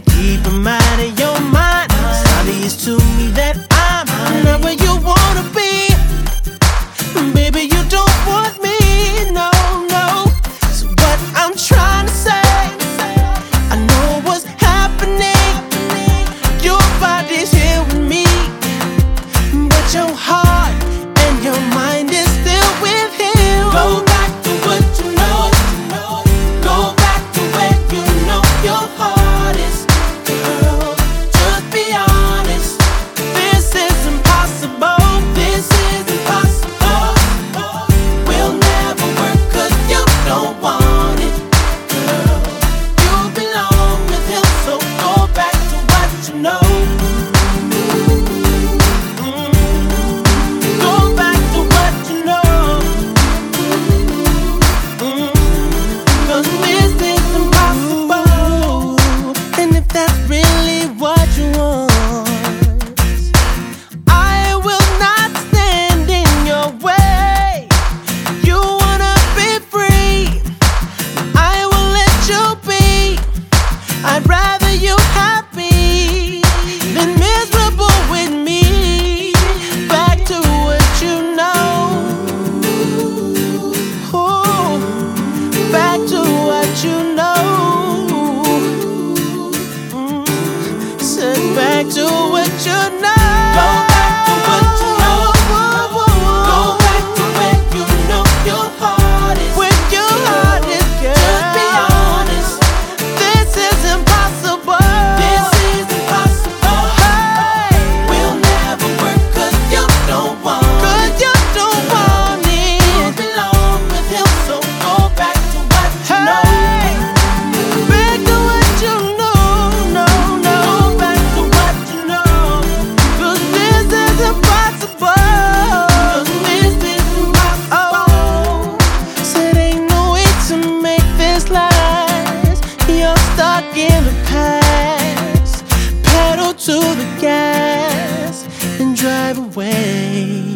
keep 'em out of your mind. It's obvious to me that I'm not where you wanna be. Baby, you don't want me, no, no. So what I'm trying to say, I know what's happening. Your body's here with me, but your heart and your mind is still with him. Go back to what you know. Go back to where you know your heart is. Girl, just be honest. This is impossible. This is impossible. We'll never work 'cause you don't want it. Girl, you belong with him, so go back to what you know. Go back to what you know. 'Cause this is impossible. And if that's really what you want, I will not stand in your way. You wanna be free, I will let you be. I'd rather you happy than miserable with me. Back to what you know. Ooh, back to what you know. Said back to what you know. Go back to what you know. Go back to where you know your heart is. Where your heart is, girl. Just be honest. This is impossible. This is impossible. Hey, we'll never work 'cause you don't want it. 'Cause you don't want it. You belong with him, so go back to what you know. Back to what you know, no, no. Go back to what you know. 'Cause this is impossible. 'Cause this is impossible. Said ain't no way to make this last. You're stuck in the past. Pedal to the gas and drive away.